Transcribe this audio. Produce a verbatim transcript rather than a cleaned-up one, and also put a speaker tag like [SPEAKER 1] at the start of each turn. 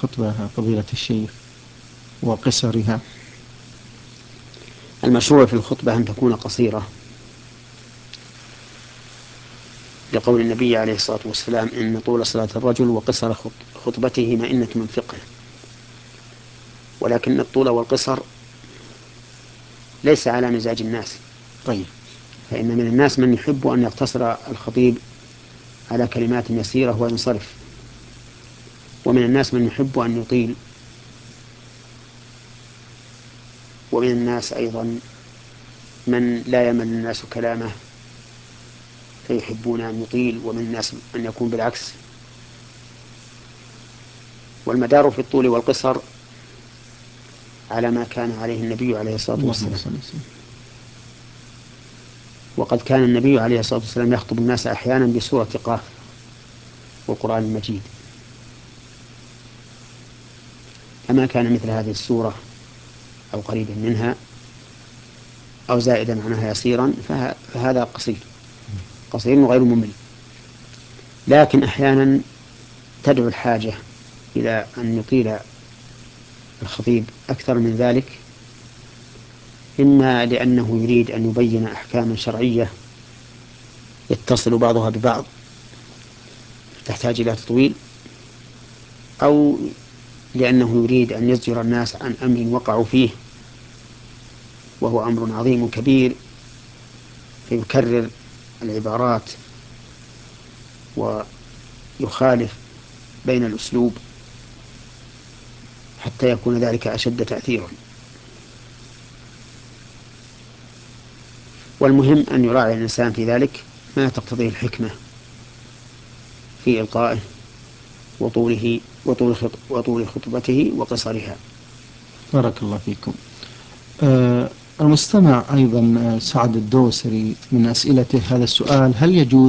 [SPEAKER 1] الخطبة فضيلة الشيخ وقصرها؟
[SPEAKER 2] المشروع في الخطبة أن تكون قصيرة، لقول النبي عليه الصلاة والسلام إن طول صلاة الرجل وقصر خطبته مئنة من فقه. ولكن الطول والقصر ليس على مزاج الناس.
[SPEAKER 1] طيب.
[SPEAKER 2] فإن من الناس من يحب أن يقتصر الخطيب على كلمات يسيرة وينصرف، ومن الناس من يحب أن يطيل، ومن الناس أيضا من لا يمل الناس كلامه فيحبون أن يطيل، ومن الناس أن يكون بالعكس. والمدار في الطول والقصر على ما كان عليه النبي عليه الصلاة والسلام. وقد كان النبي عليه الصلاة والسلام يخطب الناس أحيانا بسورة قاف والقرآن المجيد، فما كان مثل هذه السورة أو قريبا منها أو زائدا عنها يسيرا فهذا قصير قصير وغير ممل. لكن أحيانا تدعو الحاجة إلى أن يطيل الخطيب أكثر من ذلك، إما لأنه يريد أن يبين أحكاما شرعية يتصل بعضها ببعض تحتاج إلى تطويل، أو لأنه يريد أن يزجر الناس عن أمر وقعوا فيه وهو أمر عظيم كبير، فيكرر العبارات ويخالف بين الأسلوب حتى يكون ذلك أشد تأثيرا. والمهم أن يراعي الإنسان في ذلك ما تقتضيه الحكمة في إلقائه وطوله وطول وطول خطبته وقصرها.
[SPEAKER 1] بارك الله فيكم. آه المستمع أيضا سعد الدوسري من أسئلته هذا السؤال: هل يجوز